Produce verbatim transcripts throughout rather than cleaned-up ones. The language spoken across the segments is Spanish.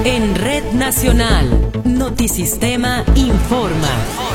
En Red Nacional, Notisistema informa.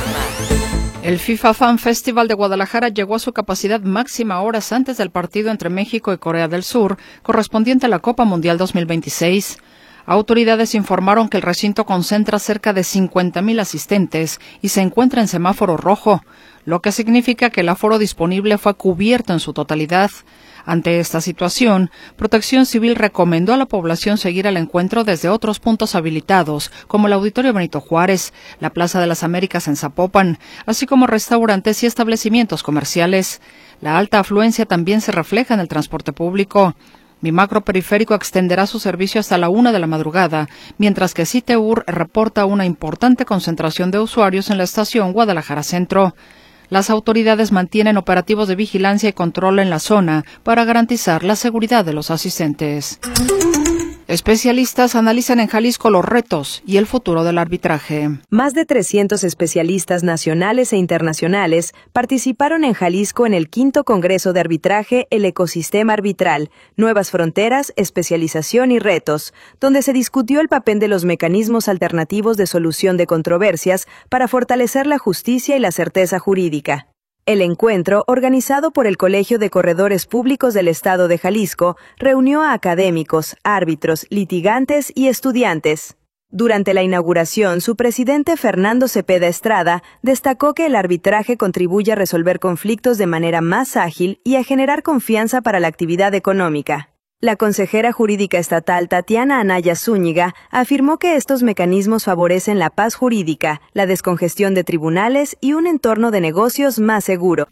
El FIFA Fan Festival de Guadalajara llegó a su capacidad máxima horas antes del partido entre México y Corea del Sur, correspondiente a la Copa Mundial dos mil veintiséis. Autoridades informaron que el recinto concentra cerca de cincuenta mil asistentes y se encuentra en semáforo rojo, lo que significa que el aforo disponible fue cubierto en su totalidad. Ante esta situación, Protección Civil recomendó a la población seguir el encuentro desde otros puntos habilitados, como el Auditorio Benito Juárez, la Plaza de las Américas en Zapopan, así como restaurantes y establecimientos comerciales. La alta afluencia también se refleja en el transporte público. Mi macro periférico extenderá su servicio hasta la una de la madrugada, mientras que Citeur reporta una importante concentración de usuarios en la estación Guadalajara Centro. Las autoridades mantienen operativos de vigilancia y control en la zona para garantizar la seguridad de los asistentes. Especialistas analizan en Jalisco los retos y el futuro del arbitraje. Más de trescientos especialistas nacionales e internacionales participaron en Jalisco en el quinto Congreso de Arbitraje El Ecosistema Arbitral, Nuevas Fronteras, Especialización y Retos, donde se discutió el papel de los mecanismos alternativos de solución de controversias para fortalecer la justicia y la certeza jurídica. El encuentro, organizado por el Colegio de Corredores Públicos del Estado de Jalisco, reunió a académicos, árbitros, litigantes y estudiantes. Durante la inauguración, su presidente Fernando Cepeda Estrada destacó que el arbitraje contribuye a resolver conflictos de manera más ágil y a generar confianza para la actividad económica. La consejera jurídica estatal Tatiana Anaya Zúñiga afirmó que estos mecanismos favorecen la paz jurídica, la descongestión de tribunales y un entorno de negocios más seguro.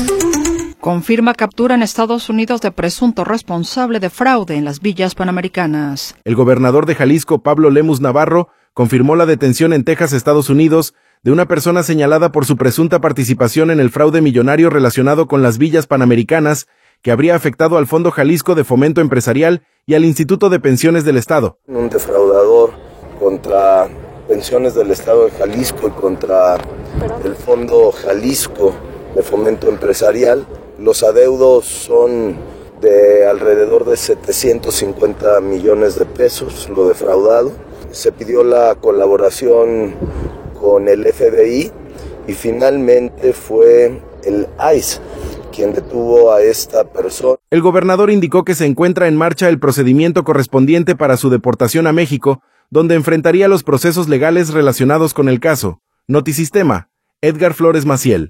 Confirma captura en Estados Unidos de presunto responsable de fraude en las villas panamericanas. El gobernador de Jalisco, Pablo Lemus Navarro, confirmó la detención en Texas, Estados Unidos, de una persona señalada por su presunta participación en el fraude millonario relacionado con las villas panamericanas, que habría afectado al Fondo Jalisco de Fomento Empresarial y al Instituto de Pensiones del Estado. Un defraudador contra pensiones del Estado de Jalisco y contra el Fondo Jalisco de Fomento Empresarial. Los adeudos son de alrededor de setecientos cincuenta millones de pesos, lo defraudado. Se pidió la colaboración con el F B I y finalmente fue el I C E quien detuvo a esta persona. El gobernador indicó que se encuentra en marcha el procedimiento correspondiente para su deportación a México, donde enfrentaría los procesos legales relacionados con el caso. Notisistema, Edgar Flores Maciel.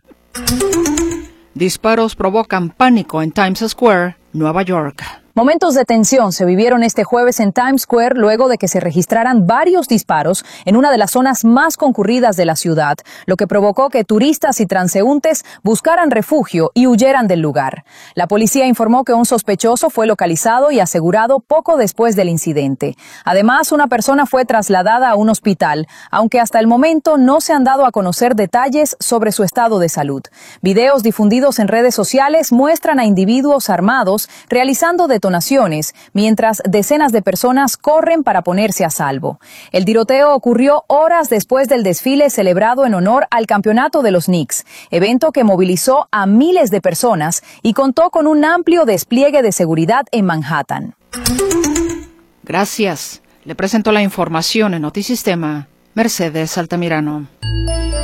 Disparos provocan pánico en Times Square, Nueva York. Momentos de tensión se vivieron este jueves en Times Square luego de que se registraran varios disparos en una de las zonas más concurridas de la ciudad, lo que provocó que turistas y transeúntes buscaran refugio y huyeran del lugar. La policía informó que un sospechoso fue localizado y asegurado poco después del incidente. Además, una persona fue trasladada a un hospital, aunque hasta el momento no se han dado a conocer detalles sobre su estado de salud. Videos difundidos en redes sociales muestran a individuos armados realizando detonaciones mientras decenas de personas corren para ponerse a salvo. El tiroteo ocurrió horas después del desfile celebrado en honor al campeonato de los Knicks, evento que movilizó a miles de personas y contó con un amplio despliegue de seguridad en Manhattan. Gracias. Le presento la información en Notisistema, Mercedes Altamirano.